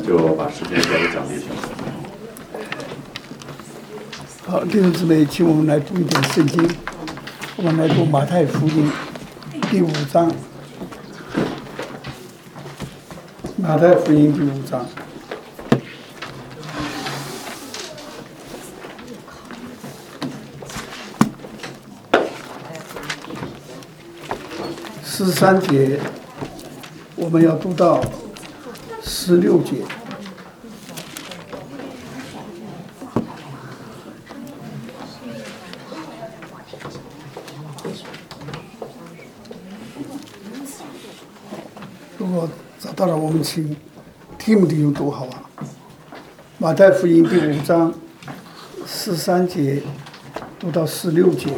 就把时间交给蒋弟兄。 好，弟兄姊妹，请我们来读一点圣经。我们来读马太福音第5章。马太福音第5章。13节，我们要读到16节。如果找到了，我们请提姆弟兄读好吧。马太福音第5章13节读到16节。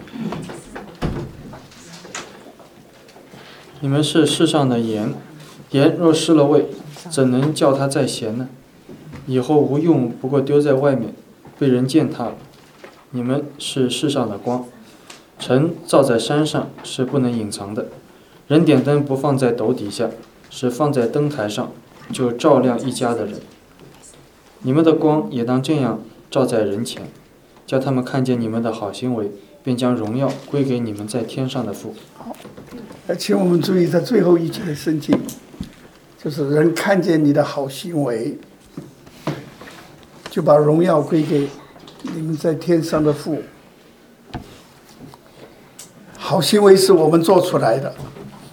你们是世上的盐，盐若失了味，怎能叫它再咸呢？以后无用，不过丢在外面，被人践踏了。你们是世上的光，城照在山上是不能隐藏的。人点灯不放在斗底下，是放在灯台上，就照亮一家的人。你们的光也当这样照在人前，叫他们看见你们的好行为，便将荣耀归给你们在天上的父。 好，请我们注意在最后一节的圣经，就是人看见你的好行为，就把荣耀归给你们在天上的父。好行为是我们做出来的，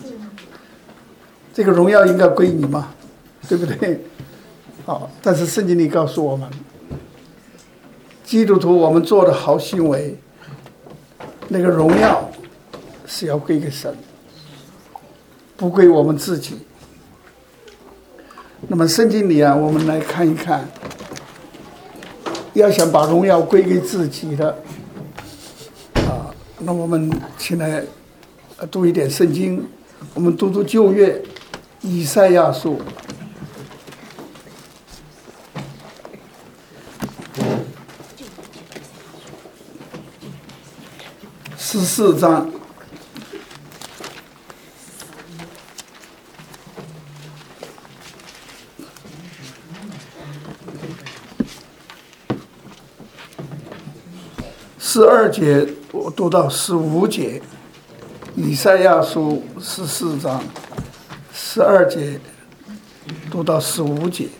这个荣耀应该归你嘛，对不对？好，但是圣经里告诉我们，基督徒我们做的好行为，那个荣耀是要归给神，不归我们自己。那么圣经里啊，我们来看一看，要想把荣耀归给自己的那我们请来读一点圣经。我们读旧约以赛亚书14章。12节我读到15节，以赛亚书14章12节读到15节。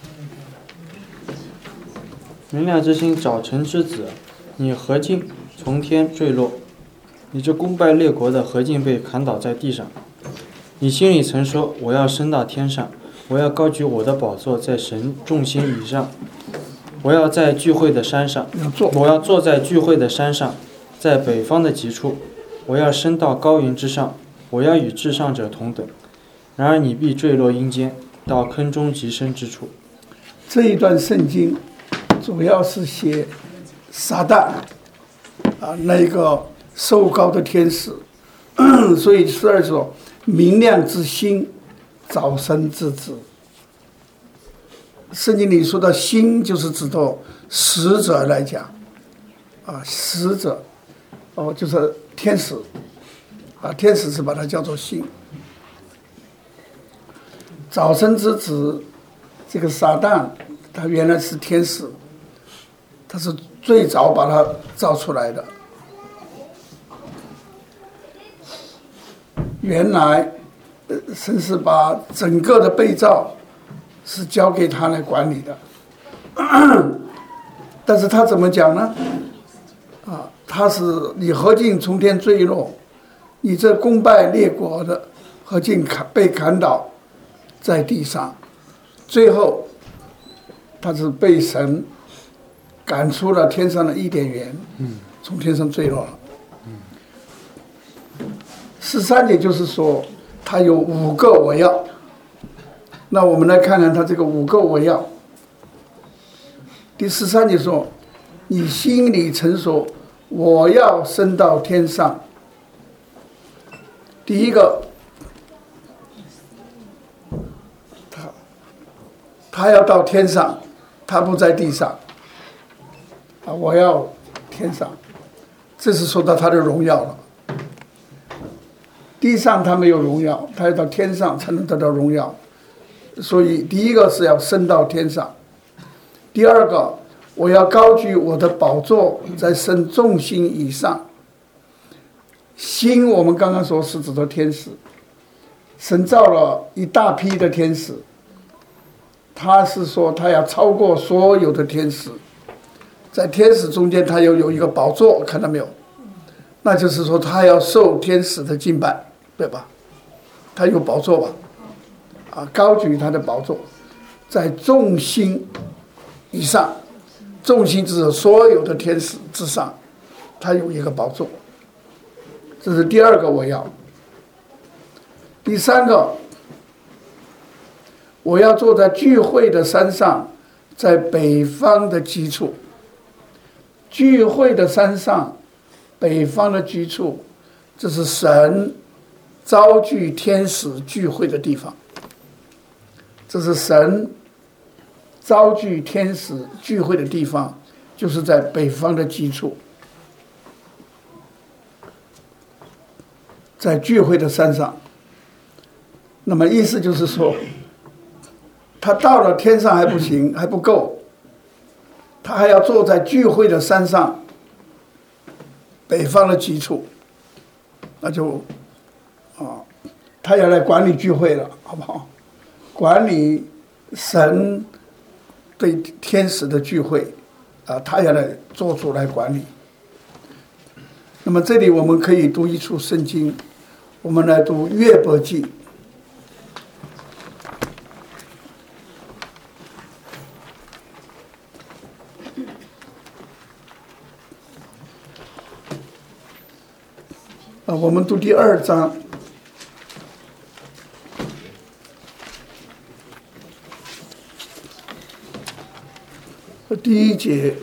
明亮之星，早晨之子，你何竟从天坠落？你这攻败列国的何竟被砍倒在地上？你心里曾说，我要升到天上，我要高举我的宝座在神众星以上，我要在聚会的山上，我要坐在聚会的山上，在北方的极处，我要升到高云之上，我要与至上者同等。然而你必坠落阴间，到坑中极深之处。 这一段圣经主要是写撒旦那个受膏的天使，所以12说明亮之星，早晨之子。圣经里说的星就是指到使者来讲使者就是天使天使是把它叫做星。早晨之子，这个撒旦他原来是天使，他是最早把它造出来的。原来神是把整个的被造是交给他来管理的，但是他怎么讲呢？他是你何竟从天坠落？你这攻败列国的何竟被砍倒在地上？最后他是被神赶出了天上的伊甸园，从天上坠落了。13节就是说他有5个我要。那我们来看看他这个5个我要。第13节说，你心里曾说我要升到天上。第一个，他要到天上，他不在地上我要天上，这是说到他的荣耀了。地上他没有荣耀，他要到天上才能得到荣耀。 所以第一个是要升到天上，第二个我要高举我的宝座在神众星以上。星我们刚刚说是指的天使，神造了一大批的天使，他是说他要超过所有的天使，在天使中间他又有一个宝座，看到没有？那就是说他要受天使的敬拜，对吧？他有宝座吧？高举他的宝座在众星以上，众星之所有的天使之上，他有一个宝座。这是第二个我要。第三个，我要坐在聚会的山上，在北方的基处。聚会的山上，北方的基处，这是神召聚天使聚会的地方。这是神召聚天使聚会的地方，就是在北方的基处，在聚会的山上。那么意思就是说，他到了天上还不行，还不够，他还要坐在聚会的山上，北方的基础，那就他要来管理聚会了，好不好？管理神对天使的聚会，他要来做主来管理。那么这里我们可以读一处圣经，我们来读约伯记。我们读第2章，第1节。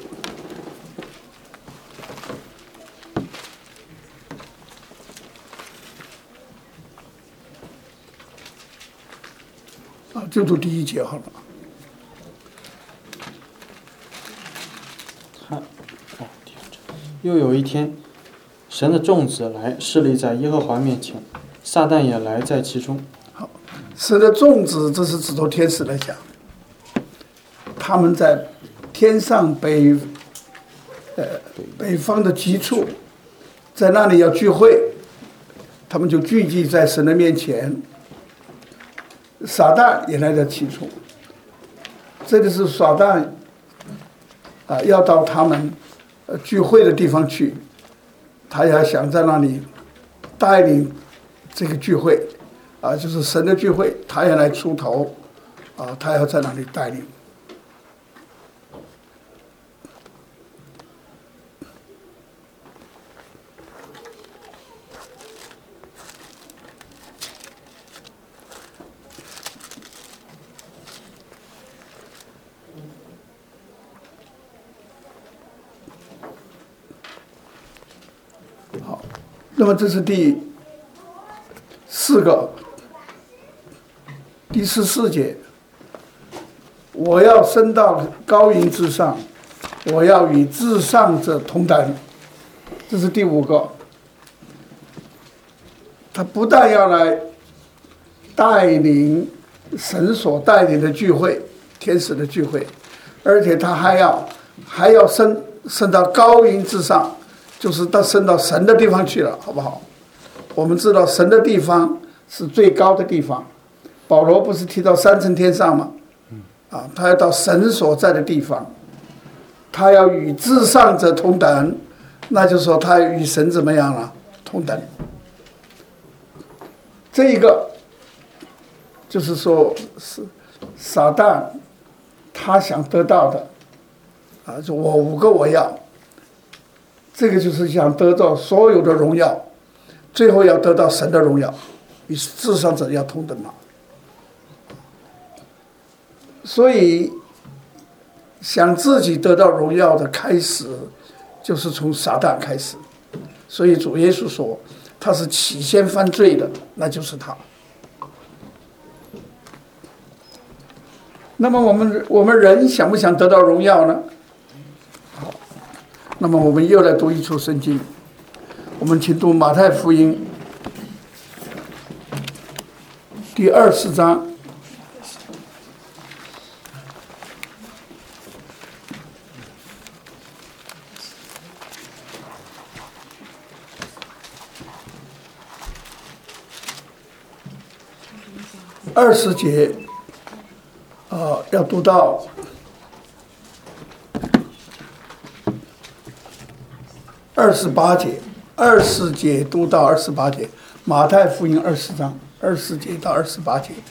就读第1节好了。 又有一天，神的众子来侍立在耶和华面前，撒旦也来在其中。 好，神的众子，这是指着天使来讲，他们在天上北方的极处，在那里要聚会，他们就聚集在神的面前。撒旦也来在其中，这个是撒旦要到他们聚会的地方去，他也想在那里带领这个聚会就是神的聚会，他也来出头他要在那里带领。好，那么这是第4个，第14节，我要升到高云之上，我要与至上者同等。这是第5个，他不但要来带领神所带领的聚会，天使的聚会，而且他还要升到高云之上，就是升到神的地方去了，好不好？我们知道神的地方是最高的地方，保罗不是提到3层天上吗？他要到神所在的地方，他要与至上者同等，那就是说他与神怎么样了？同等。这一个就是说是撒旦他想得到的就我5个我要，这个就是想得到所有的荣耀，最后要得到神的荣耀，与至上者要同等嘛。所以想自己得到荣耀的开始，就是从撒旦开始。所以主耶稣说他是起先犯罪的，那就是他。那么我们人想不想得到荣耀呢？好，那么我们又来读一处圣经，我们请读马太福音第24章 20节，要读到28节，20节读到28节，马太福音20章20节到28节。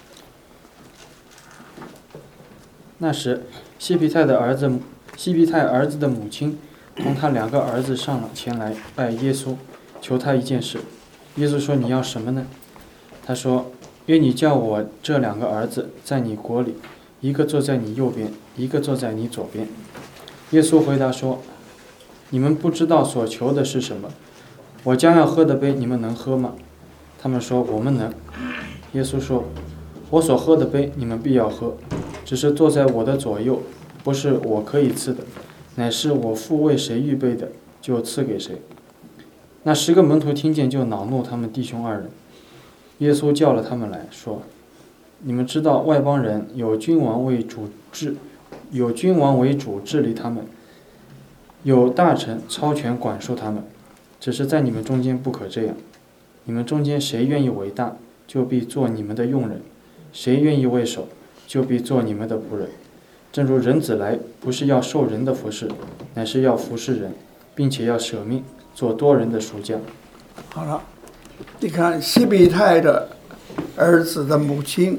那时，西庇太儿子的母亲同他2个儿子上了前来拜耶稣，求他一件事。耶稣说：“你要什么呢？”他说：“愿你叫我这2个儿子在你国里，一个坐在你右边，一个坐在你左边。”耶稣回答说：“你们不知道所求的是什么。我将要喝的杯，你们能喝吗？”他们说：“我们能。”耶稣说：“我所喝的杯，你们必要喝，只是坐在我的左右，不是我可以赐的，乃是我父为谁预备的，就赐给谁。”那10个门徒听见，就恼怒他们弟兄2人。耶稣叫了他们来说：“你们知道外邦人有君王为主治理他们，有大臣操权管束他们，只是在你们中间不可这样。你们中间谁愿意为大，就必做你们的用人；谁愿意为首，就必做你们的仆人。正如人子来，不是要受人的服侍，乃是要服侍人，并且要舍命做多人的赎价。” 好了，你看西庇太的儿子的母亲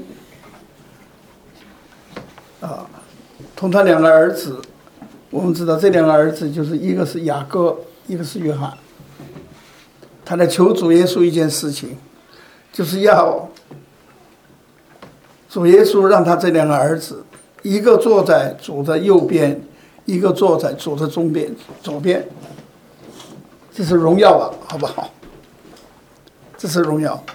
同他2个儿子，我们知道这2个儿子就是一个是雅各，一个是约翰。他来求主耶稣一件事情，就是要主耶稣让他这2个儿子，一个坐在主的右边，一个坐在主的左边。这是荣耀啊，好不好？这是荣耀，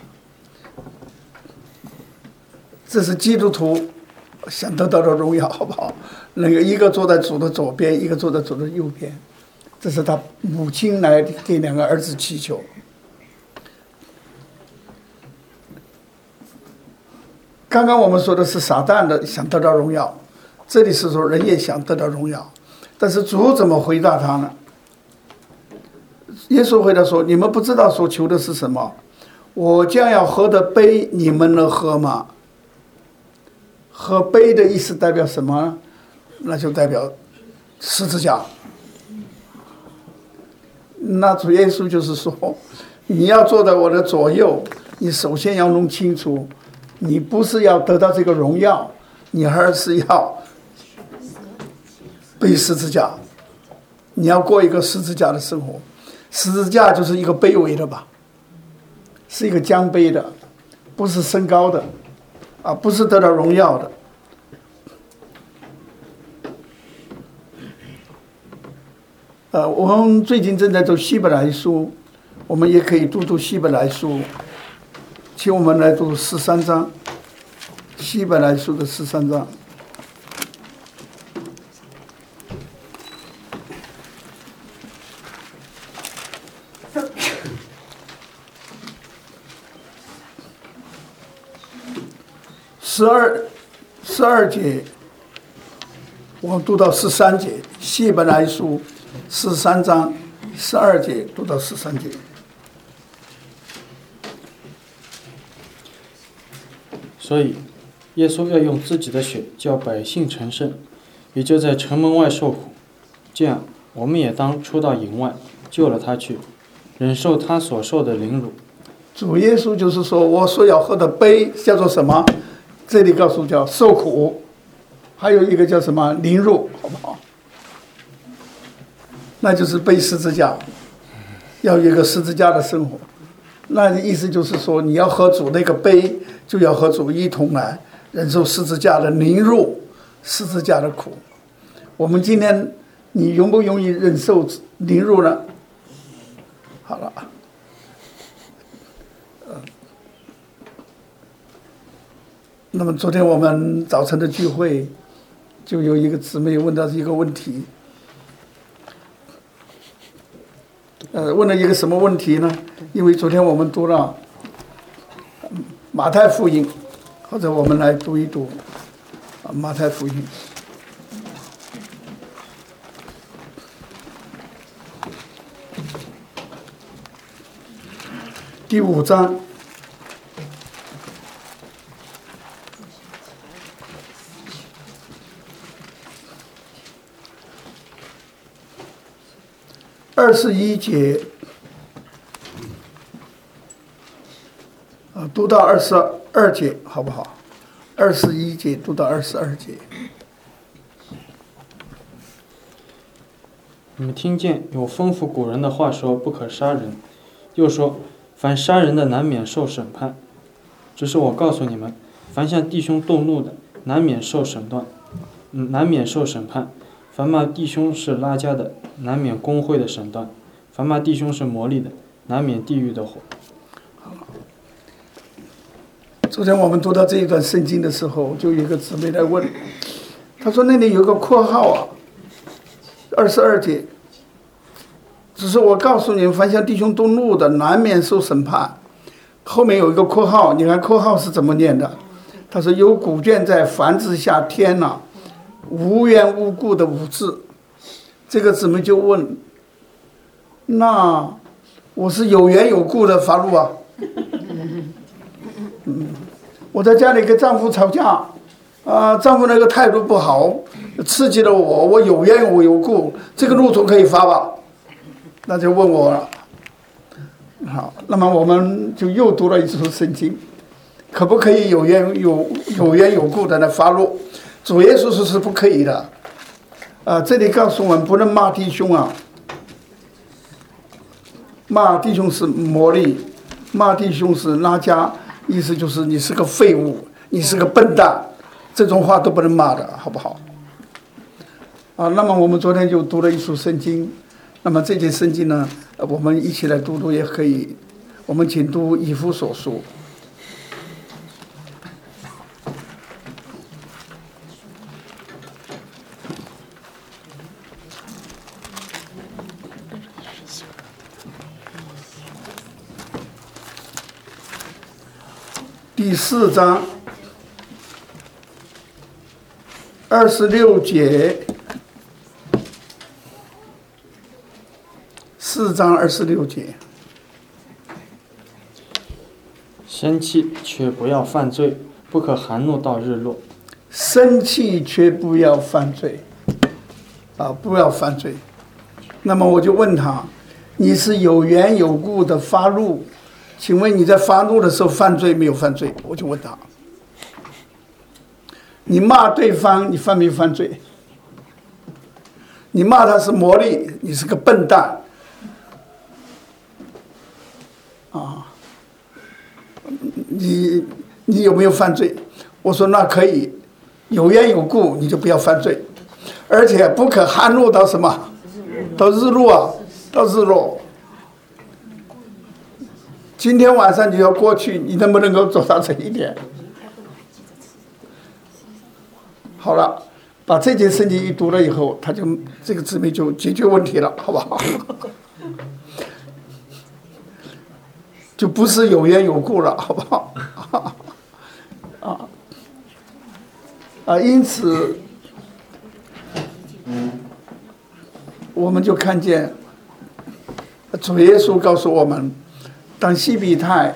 这是基督徒想得到的荣耀，好不好？那个一个坐在主的左边，一个坐在主的右边，这是他母亲来给2个儿子祈求。刚刚我们说的是撒旦的想得到荣耀，这里是说人也想得到荣耀，但是主怎么回答他呢？耶稣回答说：“你们不知道所求的是什么，我将要喝的杯，你们能喝吗？”喝杯的意思代表什么呢？那就代表十字架。那主耶稣就是说，你要坐在我的左右，你首先要弄清楚，你不是要得到这个荣耀，你而是要背十字架，你要过一个十字架的生活。十字架就是一个卑微的吧，是一个降卑的，不是升高的，不是得到荣耀的。我们最近正在读希伯来书，我们也可以读希伯来书，请我们来读13章，希伯来书的13章。12节，我读到13节，希伯来书13章12节读到13节。 所以，耶稣要用自己的血叫百姓成圣，也就在城门外受苦。这样，我们也当出到营外，救了他去，忍受他所受的凌辱。 主耶稣就是说，我所要喝的杯叫做什么？这里告诉叫受苦，还有一个叫什么凌辱，好不好？那就是背十字架，要有一个十字架的生活。那意思就是说，你要喝主那个杯，就要和主一同来忍受十字架的凌辱，十字架的苦。我们今天你容不容易忍受凌辱呢？好了。那么昨天我们早晨的聚会，就有一个姊妹问到一个问题，问了一个什么问题呢？因为昨天我们读了马太福音，或者我们来读一读马太福音第5章。 21节，读到22节，好不好？21节读到22节。 你们听见有吩咐古人的话说不可杀人，又说凡杀人的难免受审判。只是我告诉你们，凡向弟兄动怒的，难免受审判；凡骂弟兄是拉加的，难免公会的审断；凡骂弟兄是魔力的，难免地狱的火。 昨天我们读到这一段圣经的时候，就有一个姊妹来问，她说那里有个括号啊，22节，只是我告诉你们，凡向弟兄动怒的，难免受审判。后面有一个括号，你看括号是怎么念的？他说有古卷在凡字下添了无缘无故的五字。这个姊妹就问，那我是有缘有故的发怒啊？我在家里跟丈夫吵架，丈夫那个态度不好，刺激了我，我有缘有故，这个怒总可以发吧？那就问我了。好，那么我们就又读了一处圣经，可不可以有缘有故的来发怒？主耶稣说是不可以的。这里告诉我们不能骂弟兄啊，骂弟兄是魔力，骂弟兄是拉加，意思就是你是个废物，你是个笨蛋，这种话都不能骂的，好不好？那么我们昨天就读了一处圣经，那么这节圣经呢，我们一起来读也可以。我们请读以弗所书。第4章26节，4章26节。 生气却不要犯罪，不可含怒到日落。 生气却不要犯罪，不要犯罪。那么我就问他，你是有缘有故的发怒，请问你在发怒的时候犯罪没有犯罪？我就问他，你骂对方，你犯没犯罪？你骂他是魔力，你是个笨蛋，你有没有犯罪？我说那可以，有缘有故，你就不要犯罪，而且不可含怒到什么？到日落啊，到日落。今天晚上就要过去，你能不能够做到这一点？好了，把这节圣经一读了以后，这个姊妹就解决问题了，好不好？就不是有缘有故了，好不好？因此，我们就看见主耶稣告诉我们，当西比泰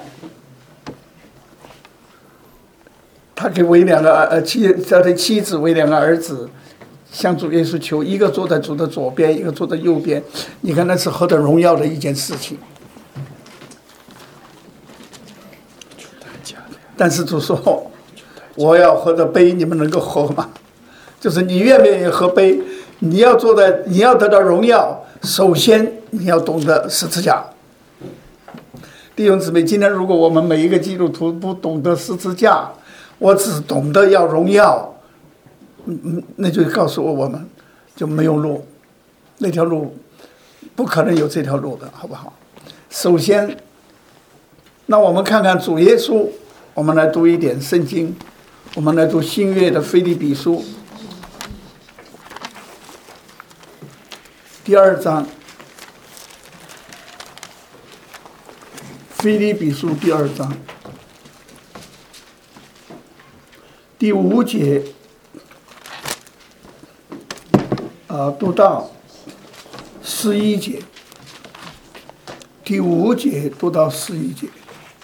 他给为两个他的妻子为两个儿子向主耶稣求，一个坐在主的左边，一个坐在右边，你看那是何等荣耀的一件事情。但是主说，我要喝的杯你们能够喝吗？就是你愿不愿意喝杯，你要得到荣耀，首先你要懂得十字架。弟兄姊妹，今天如果我们每一个基督徒不懂得十字架，我只懂得要荣耀，那就告诉我们就没有路，那条路不可能有这条路的，好不好？首先，那我们看看主耶稣，我们来读一点圣经，我们来读新约的腓立比书第2章，腓立比书第2章第5节，读到11节，第5节读到11节。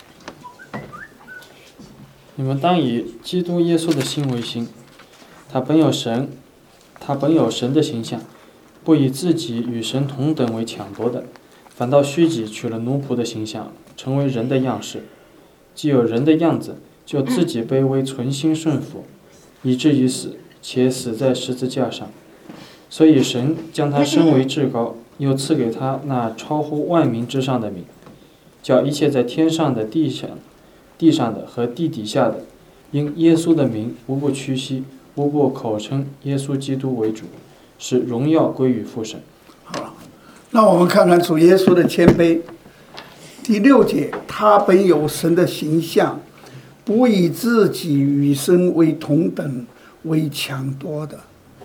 你们当以基督耶稣的心为心，他本有神的形象， 不以自己与神同等为抢夺的，反倒虚己，取了奴仆的形象，成为人的样式。既有人的样子，就自己卑微，存心顺服，以至于死，且死在十字架上。所以神将他升为至高，又赐给他那超乎万民之上的名，叫一切在天上的、地上的和地底下的，因耶稣的名无不屈膝，无不口称耶稣基督为主，使荣耀归于父神。 好了，那我们看看主耶稣的谦卑。第6节，他本有神的形象，不以自己与神为同等为抢夺的。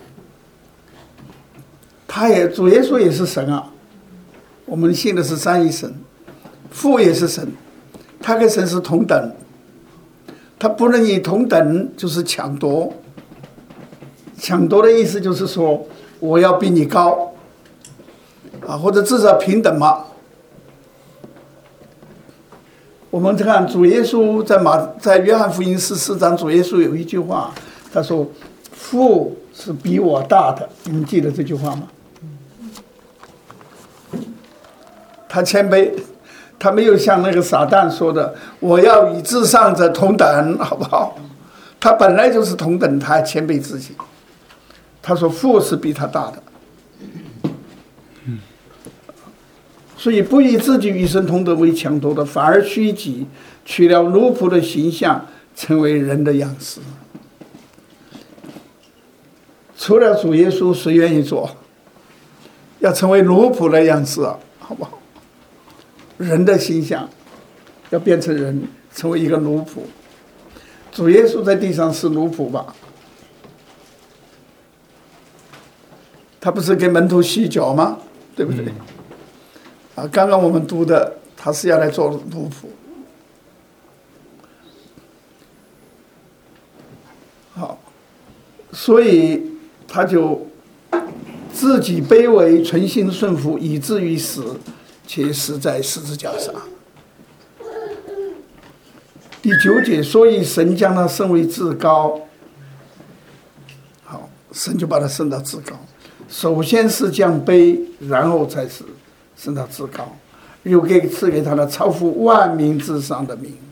主耶稣也是神啊，我们信的是三一神，父也是神，他跟神是同等，他不能以同等就是抢夺。抢夺的意思就是说我要比你高啊，或者至少平等嘛。我们看主耶稣在约翰福音14章，主耶稣有一句话，他说父是比我大的，你们记得这句话吗？他谦卑，他没有像那个撒旦说的我要与至上者同等，好不好？他本来就是同等，他还谦卑自己。他说父是比他大的，所以不以自己与神同等为抢夺的，反而虚己，取了奴仆的形象，成为人的样式。除了主耶稣，谁愿意做？要成为奴仆的样式啊，好不好？人的形象要变成人，成为一个奴仆。主耶稣在地上是奴仆吧？他不是给门徒洗脚吗？对不对？啊，刚刚我们读的，他是要来做奴仆。好，所以他就自己卑微，存心顺服，以至于死，且死在十字架上。第9节，所以神将他升为至高。好，神就把他升到至高。首先是降卑，然后才是升到至高，又赐给他的超乎万民之上的名。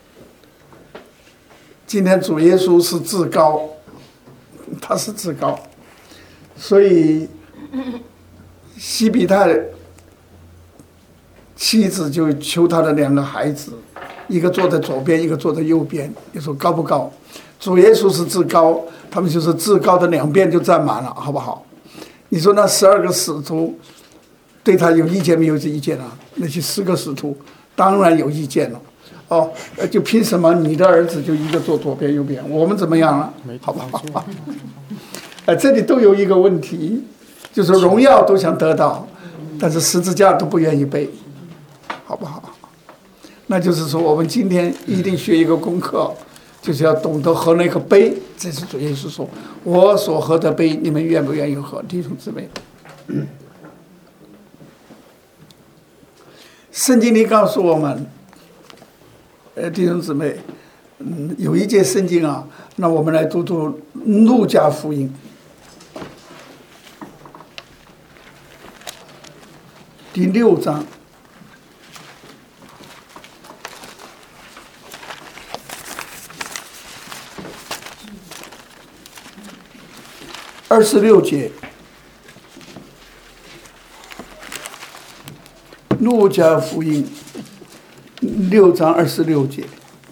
今天主耶稣是至高，他是至高，所以西比泰妻子就求他的2个孩子，一个坐在左边，一个坐在右边。你说高不高？主耶稣是至高，他们就是至高的2边就占满了，好不好？你说那12个使徒对他有意见没有意见啊？那些10个使徒当然有意见了。哦，就凭什么你的儿子就一个坐左边右边，我们怎么样啊？好不好？这里都有一个问题，就是荣耀都想得到，但是十字架都不愿意背，好不好？那就是说，我们今天一定学一个功课，就是要懂得喝那个杯。这是主耶稣说：“我所喝的杯，你们愿不愿意喝？”弟兄姊妹，圣经里告诉我们，弟兄姊妹，有一节圣经啊，那我们来读读路加福音第6章。26节，路加福音6章26节。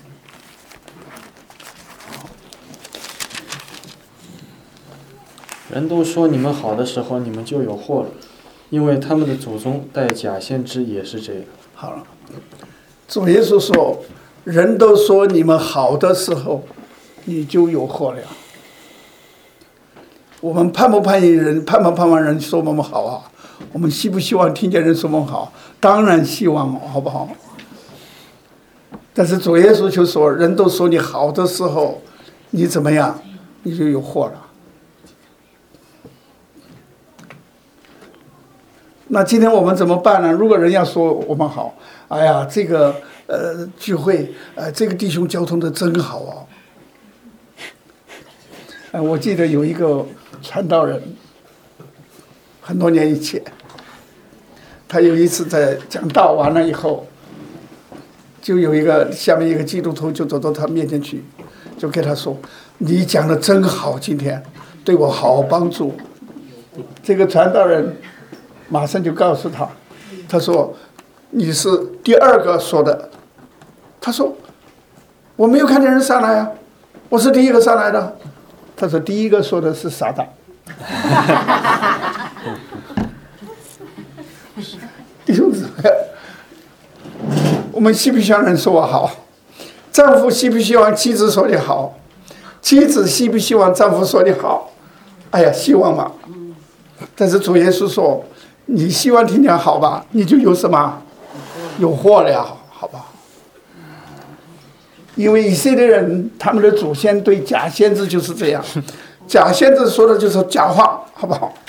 人都说你们好的时候，你们就有祸了，因为他们的祖宗带假先知也是这样。 好了，主耶稣说，人都说你们好的时候，你就有祸了。我们盼不盼望人说我们好啊？我们希不希望听见人说我们好？当然希望，好不好？但是主耶稣就说，人都说你好的时候，你怎么样？你就有祸了。那今天我们怎么办呢？如果人要说我们好，哎呀，这个聚会，这个弟兄交通的真好啊！我记得有一个传道人， 很多年以前，他有一次在讲道完了以后，就有下面一个基督徒就走到他面前去，就跟他说：“你讲的真好，今天对我好帮助。”这个传道人马上就告诉他，他说：“你是第二个说的。”他说：“我没有看见人上来啊，我是第一个上来的。”他说：“第一个说的是撒旦。”弟兄姊妹，我们希不希望人说我好？丈夫希不希望妻子说你好？妻子希不希望丈夫说你好？哎呀，希望嘛。但是主耶稣说：“你希望听讲好吧，你就有什么？有祸了，好吧？”因为以色列人他们的祖先对假先知就是这样，假先知说的就是假话，好不好？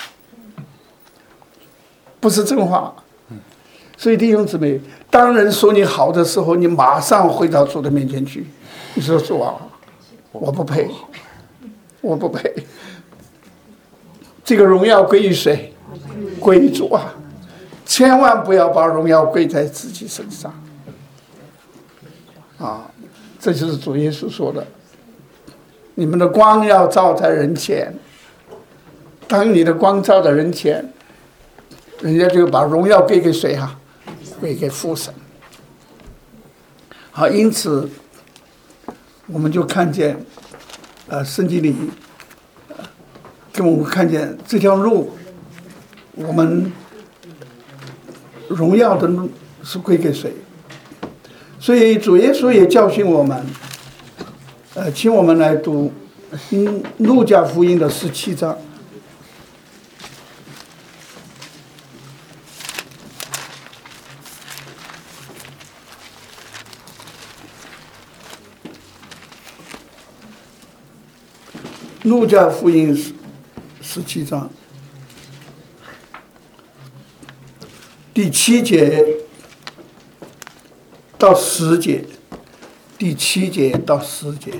不是真话。所以弟兄姊妹，当人说你好的时候，你马上回到主的面前去，你说：“主啊，我不配，我不配。这个荣耀归于谁？归于主啊！千万不要把荣耀归在自己身上。”啊，这就是主耶稣说的：“你们的光要照在人前。当你的光照在人前，人家就把荣耀归给谁啊？归给父神。”好，因此我们就看见，圣经里，给我们看见这条路，我们荣耀的路是归给谁？所以主耶稣也教训我们，请我们来读路加福音的17章。路加福音17章第7节到10节，第7节到10节。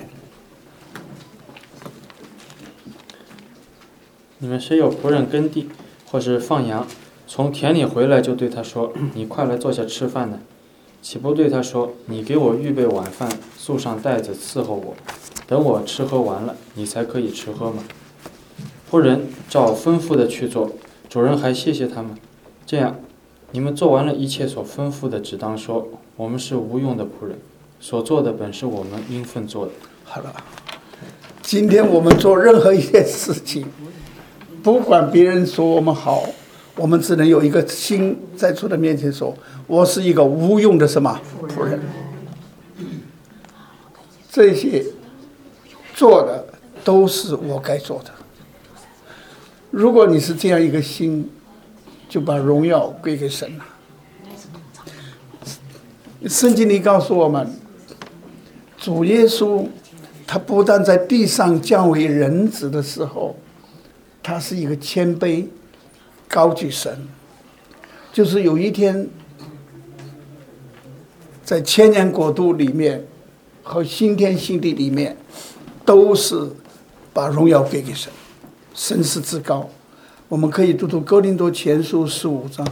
你们谁有仆人耕地，或是放羊，从田里回来，就对他说：“你快来坐下吃饭呢。”岂不对他说：“你给我预备晚饭，束上带子伺候我，等我吃喝完了，你才可以吃喝吗？”仆人照吩咐的去做，主人还谢谢他们。这样，你们做完了一切所吩咐的，只当说：“我们是无用的仆人，所做的本是我们应分做的。” 好了，今天我们做任何一件事情，不管别人说我们好，我们只能有一个心在主的面前说：“我是一个无用的什么仆人。”这些做的都是我该做的。如果你是这样一个心，就把荣耀归给神了。圣经里告诉我们，主耶稣他不但在地上降为人子的时候，他是一个谦卑高举神，就是有一天在千年国度里面和新天新地里面，都是把荣耀归给神，神是至高。我们可以读读哥林多前书15章。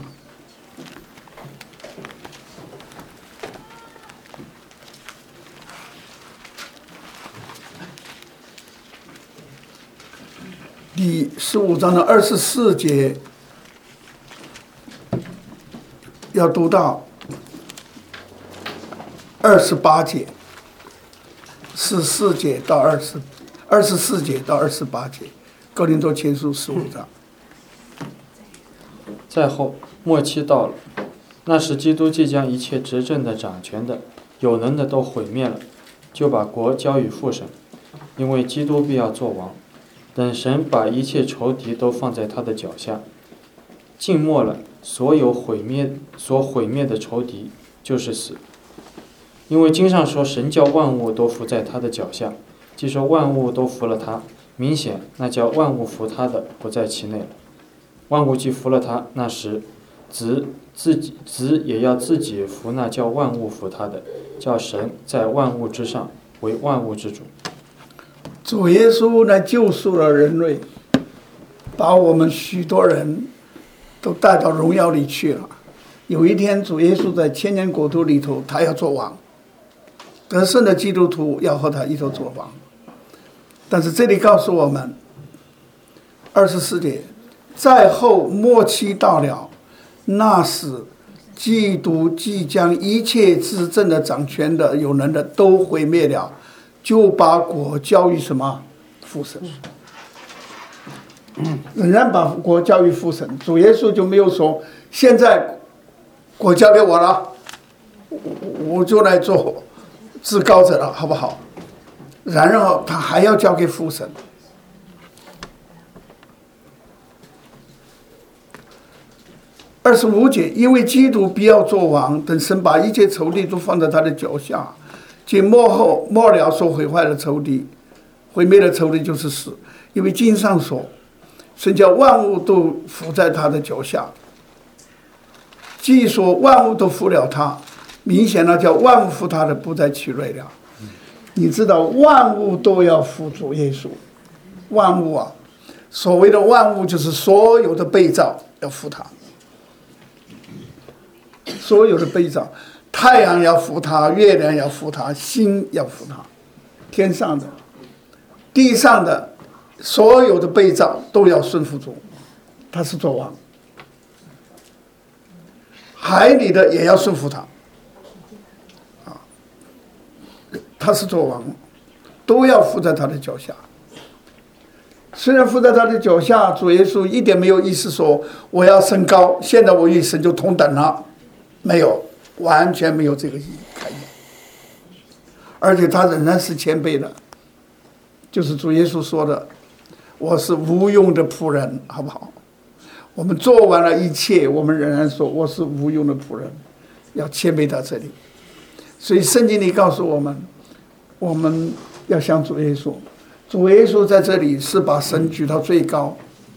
第15章的24节要读到28节，14节到24节到28节，哥林多前书15章。 再后，末期到了，那时基督即将一切执政的、掌权的、有能的都毁灭了，就把国交与父神，因为基督必要做王。等神把一切仇敌都放在他的脚下，尽没了所毁灭的仇敌，就是死。因为经上说，神叫万物都服在他的脚下，既说万物都服了他，明显那叫万物服他的不在其内了。万物既服了他，那时子也要自己服那叫万物服他的，叫神在万物之上为万物之主。 主耶稣来救赎了人类，把我们许多人都带到荣耀里去了。有一天主耶稣在千年国度里头，他要做王，得胜的基督徒要和他一同做王。但是这里告诉我们24节，在后末期到了，那时基督即将一切执政的、掌权的、有能的都毁灭了，就把国交于什么？父神。仍然把国交于父神。主耶稣就没有说现在国交给我了，我就来做至高者了，好不好？然后他还要交给父神。25节，因为基督必要做王，等神把一切仇敌都放在他的脚下，即末了所毁坏的仇敌，毁灭的仇敌就是死。因为经上说，神叫万物都伏在他的脚下。既说万物都服了他，明显了叫万物服他的不在其内了。你知道万物都要服主耶稣，万物啊，所谓的万物就是所有的被造要服他，所有的被造，太阳要服他，月亮要服他，星要服他，天上的、地上的所有的被造都要顺服主，他是做王。海里的也要顺服他，他是做王，都要伏在他的脚下。虽然伏在他的脚下，主耶稣一点没有意思说我要升高，现在我与神就同等了，没有，完全没有这个概念。而且他仍然是谦卑的，就是主耶稣说的，我是无用的仆人，好不好？我们做完了一切，我们仍然说我是无用的仆人，要谦卑到这里。所以圣经里告诉我们，我们要向主耶稣，主耶稣在这里是把神举到最高。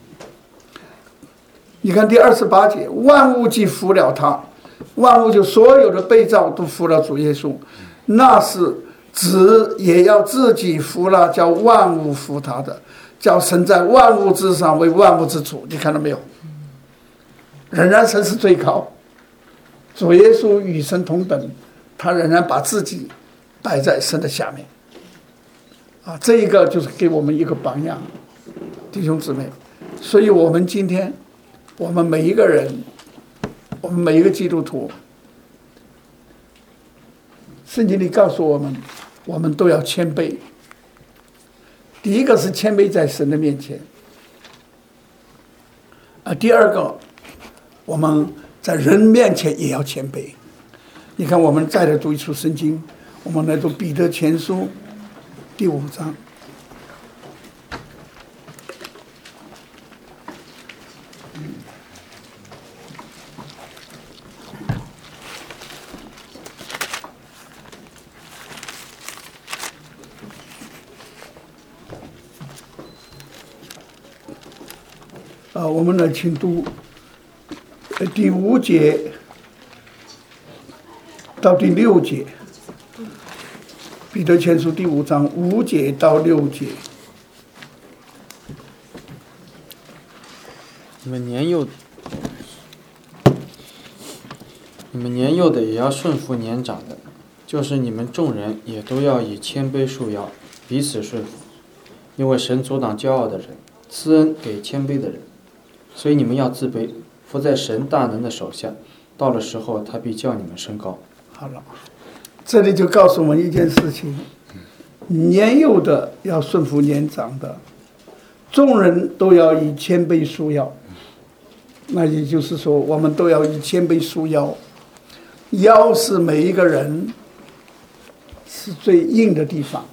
你看第28节，万物既服了他，万物就所有的被造都服了主耶稣，那是子也要自己服了，叫万物服他的，叫神在万物之上为万物之主。你看到没有？仍然神是最高，主耶稣与神同等，他仍然把自己摆在神的下面。这一个就是给我们一个榜样，弟兄姊妹。所以我们今天，我们每一个人，我们每一个基督徒，圣经里告诉我们，我们都要谦卑。第一个是谦卑在神的面前，第二个，我们在人面前也要谦卑。你看，我们再来读一处圣经，我们来读彼得前书第5章。我们来请读第5节到第6节，彼得前书第5章5节到6节。 你们年幼的也要顺服年长的，就是你们众人也都要以谦卑束腰，彼此顺服，因为神阻挡骄傲的人，赐恩给谦卑的人。所以你们要自卑，伏在神大能的手下，到了时候他必叫你们升高。 好了，这里就告诉我们一件事情，年幼的要顺服年长的，众人都要以谦卑束腰。那也就是说，我们都要以谦卑束腰。腰是每一个人是最硬的地方，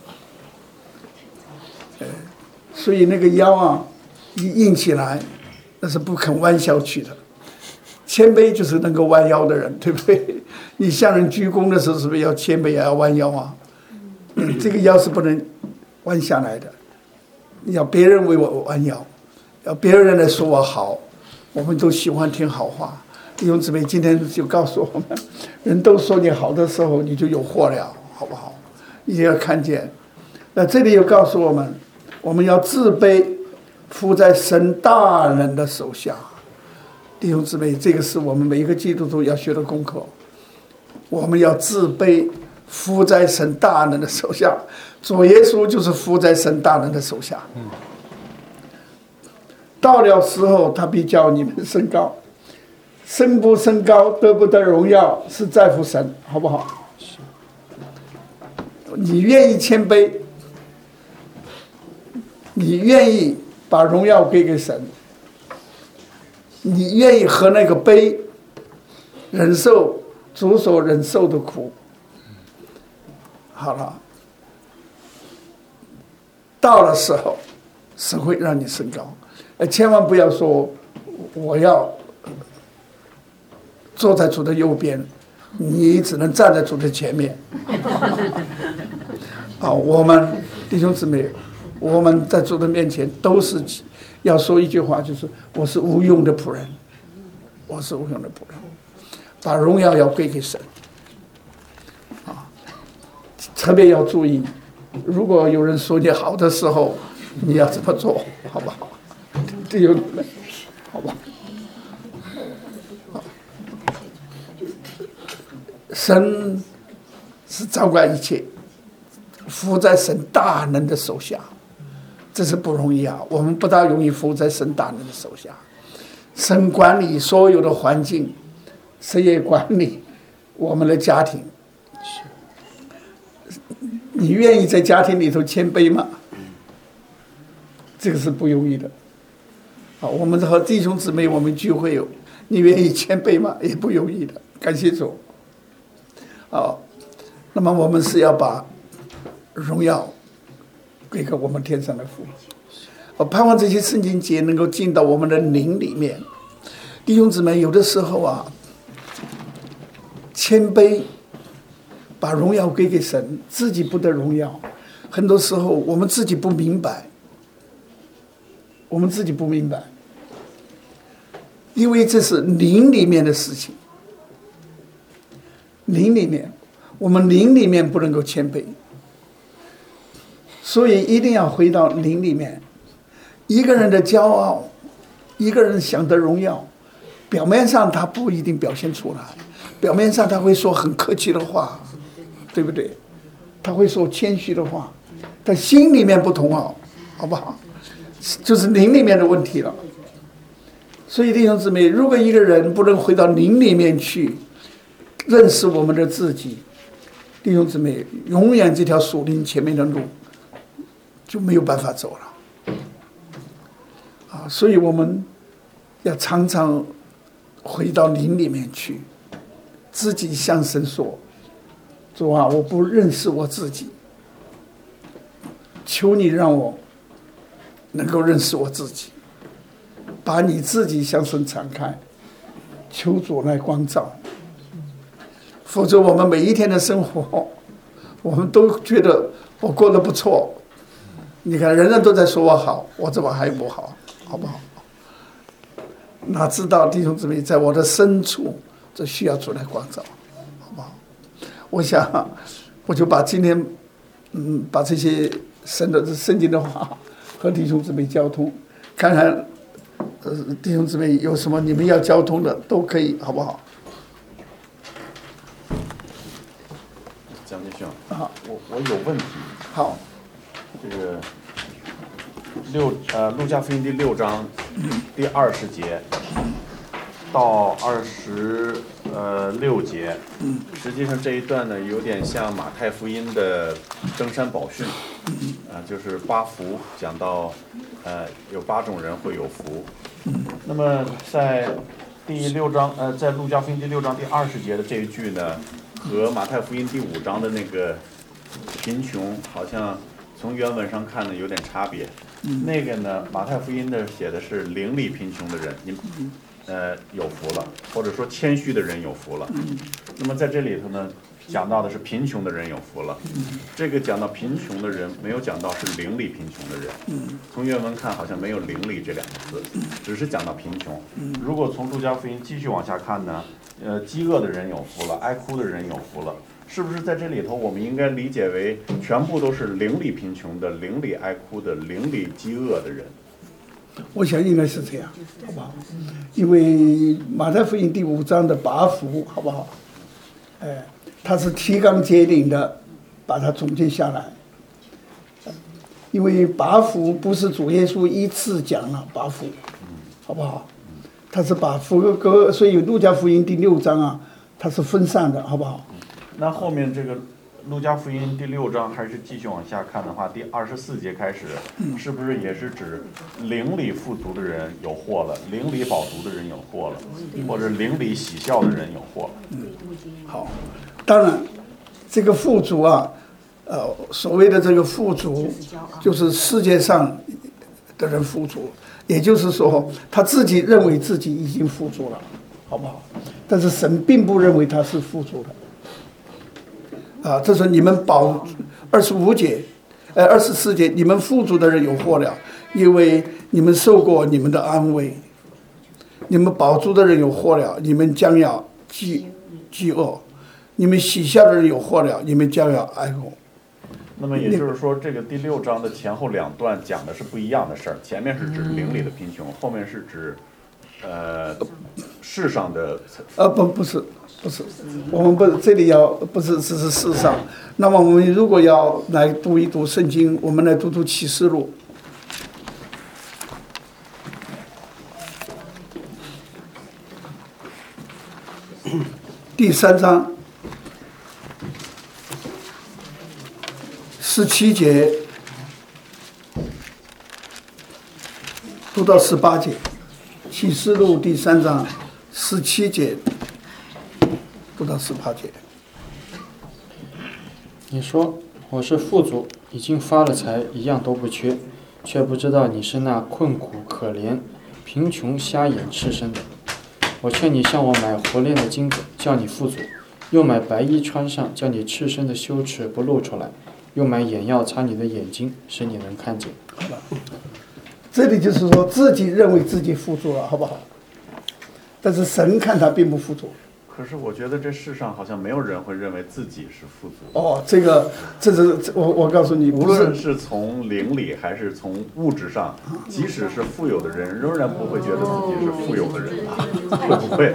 所以那个腰啊，一硬起来，那是不肯弯腰去的。谦卑就是能够弯腰的人，对不对？你向人鞠躬的时候，是不是要谦卑，也要弯腰啊？这个腰是不能弯下来的，要别人为我弯腰，要别人来说我好，我们都喜欢听好话。弟兄姊妹，今天就告诉我们，人都说你好的时候，你就有祸了，好不好？一定要看见。那这里又告诉我们，我们要自卑，伏在神大人的手下。 弟兄姊妹，这个是我们每一个基督徒要学的功课。我们要自卑，服在神大能的手下。主耶稣就是服在神大能的手下。到了时候，他必叫你们升高，升不升高，得不得荣耀，是在乎神，好不好？你愿意谦卑，你愿意把荣耀给神，你愿意和那个杯忍受主所忍受的苦。好了，到了时候，神会让你升高。千万不要说我要坐在主的右边，你只能站在主的前面。我们弟兄姊妹，我们在主的面前都是要说一句话，就是我是无用的仆人，我是无用的仆人，把荣耀要归给神。特别要注意，如果有人说你好的时候，你要怎么做，好不好？弟兄姊妹，好吧。神是掌管一切，服在神大能的手下，这是不容易啊！我们不大容易服在神大能的手下。神管理所有的环境，神也管理我们的家庭。你愿意在家庭里头谦卑吗？这个是不容易的。我们和弟兄姊妹我们聚会，你愿意谦卑吗？也不容易的。感谢主。那么我们是要把荣耀归给我们天上的父。我盼望这些圣经节能够进到我们的灵里面。弟兄姊妹，有的时候谦卑，把荣耀归给神，自己不得荣耀。很多时候我们自己不明白，因为这是灵里面的事情。灵里面，我们灵里面不能够谦卑，所以一定要回到灵里面。一个人的骄傲，一个人想得荣耀，表面上他不一定表现出来，表面上他会说很客气的话，对不对？他会说谦虚的话，但心里面不同好不好？就是灵里面的问题了。所以弟兄姊妹，如果一个人不能回到灵里面去认识我们的自己，弟兄姊妹，永远这条属灵前面的路就没有办法走了。所以我们要常常回到灵里面去，自己向神说：主啊，我不认识我自己，求你让我能够认识我自己，把你自己向神敞开，求主来光照。否则我们每一天的生活，我们都觉得我过得不错。你看人人都在说我好，我怎么还不好，好不好？哪知道弟兄姊妹，在我的深处，这需要主来光照，好不好？我想我就把今天把这些神的圣经的话和弟兄姊妹交通，看看弟兄姊妹有什么你们要交通的都可以，好不好？ 蒋弟兄，我有问题。 好， 这个路加福音第6章第20节到26节，实际上这一段呢有点像马太福音的登山宝训，就是8福，讲到有8种人会有福。那么在第6章在路加福音第6章第20节的这一句呢，和马太福音第5章的那个贫穷好像从原文上看呢有点差别。那个呢，马太福音的写的是灵里贫穷的人，有福了，或者说谦虚的人有福了。那么在这里头呢，讲到的是贫穷的人有福了。这个讲到贫穷的人，没有讲到是灵里贫穷的人。从原文看好像没有灵里这2个字，只是讲到贫穷。如果从路加福音继续往下看呢，饥饿的人有福了，哀哭的人有福了。是不是在这里头，我们应该理解为全部都是灵里贫穷的、灵里哀哭的、灵里饥饿的人？ 我想应该是这样，好不好？因为马太福音第5章的八福，好不好？它是提纲挈领的，把它总结下来。因为八福不是主耶稣一次讲了八福，好不好？他是把福歌，所以路加福音第6章啊，它是分散的，好不好？ 那后面这个路加福音第6章还是继续往下看的话，第24节开始，是不是也是指灵里富足的人有祸了，灵里饱足的人有祸了，或者灵里喜笑的人有祸了？ 好，当然，这个富足啊，所谓的这个富足，就是世界上的人富足，也就是说，他自己认为自己已经富足了，好不好？但是神并不认为他是富足的。这是你们25节，24节，你们富足的人有祸了，因为你们受过你们的安慰；你们饱足的人有祸了，你们将要饥饿；你们喜笑的人有祸了，你们将要哀哭。 那么也就是说，这个第6章的前后2段讲的是不一样的事儿，前面是指灵里的贫穷，后面是指世上的。 不是，我们这里不是只是世上。那么我们如果要来读一读圣经，我们来读读启示录。第3章17节读到18节，启示录第3章17节读到18节。 你说我是富足，已经发了财，一样都不缺，却不知道你是那困苦可怜、贫穷瞎眼赤身的。我劝你向我买活炼的金子，叫你富足；又买白衣穿上，叫你赤身的羞耻不露出来；又买眼药擦你的眼睛，使你能看见。 好了，这里就是说自己认为自己富足了，好不好？但是神看他并不富足。 可是我觉得这世上好像没有人会认为自己是富足。 这是我告诉你， 无论是从灵里还是从物质上，即使是富有的人，仍然不会觉得自己是富有的人，会不会？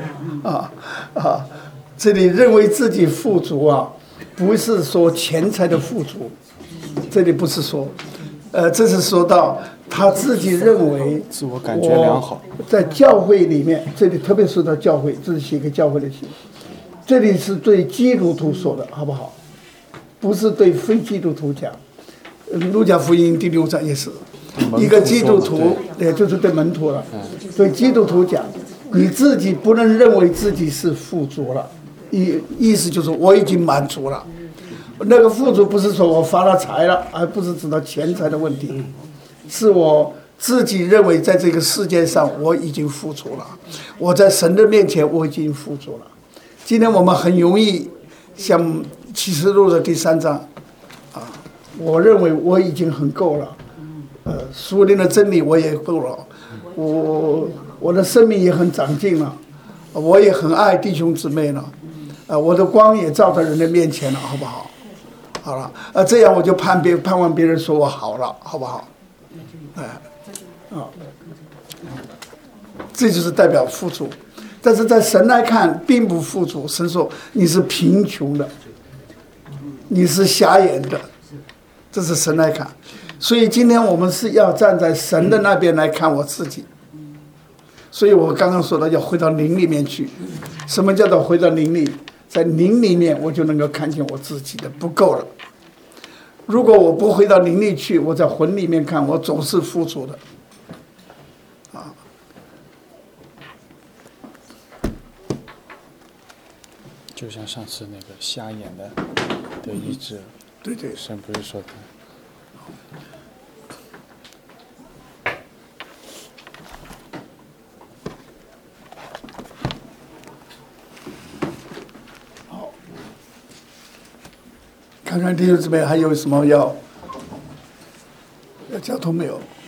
这里认为自己富足啊，不是说钱财的富足，这里不是说，这是说到他自己认为自我感觉良好， 在教会里面，这里特别说到教会，这是写给教会的信，这里是对基督徒说的，好不好？不是对非基督徒讲。路加福音第6章也是，一个基督徒，也就是对门徒了，对基督徒讲，你自己不能认为自己是富足了，意思就是我已经满足了。那个富足不是说我发了财了，而不是指到钱财的问题。是我自己认为在这个世界上我已经富足了，我在神的面前我已经富足了。今天我们很容易像启示录的第3章我认为我已经很够了，属灵的真理我也够了，我的生命也很长进了，我也很爱弟兄姊妹了，我的光也照在人的面前了，好不好？好了，这样我就盼望别人说我好了，好不好？这就是代表富足，但是在神来看并不富足。神说你是贫穷的，你是瞎眼的，这是神来看。所以今天我们是要站在神的那边来看我自己。所以我刚刚说的要回到灵里面去。什么叫做回到灵里？在灵里面我就能够看见我自己的不够了。如果我不回到灵里去，我在魂里面看，我总是富足的。 就像上次那个瞎眼的医治， 对， 神不是说他。 好，看看弟兄姊妹还有什么要交通没有？